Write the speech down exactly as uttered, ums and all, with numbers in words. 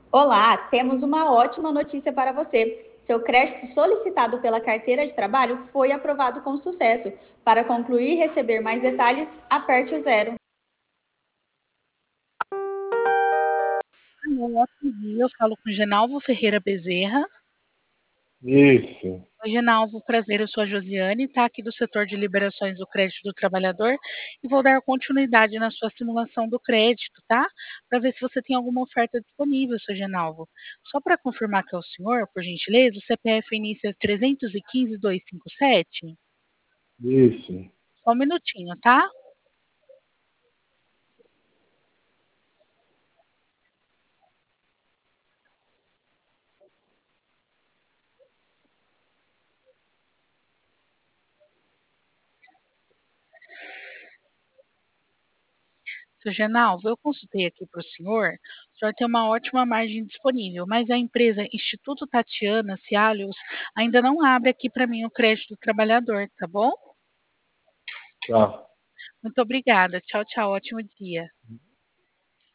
Olá, temos uma ótima notícia para você. Seu crédito solicitado pela carteira de trabalho foi aprovado com sucesso. Para concluir e receber mais detalhes, aperte o zero. Alô, bom dia, eu falo com Genalvo Ferreira Bezerra. Isso. Oi, Genalvo, prazer, eu sou a Josiane, tá aqui do setor de liberações do crédito do trabalhador e vou dar continuidade na sua simulação do crédito, tá? Para ver se você tem alguma oferta disponível, seu Genalvo. Só para confirmar que é o senhor, por gentileza, o C P F inicia trezentos e quinze, duzentos e cinquenta e sete? Isso. Só um minutinho, tá? Seu Genalvo, eu consultei aqui para o senhor, o senhor tem uma ótima margem disponível, mas a empresa Instituto Tatiana Cialios ainda não abre aqui para mim o crédito do trabalhador, tá bom? Tá. Muito obrigada. Tchau, tchau. Ótimo dia.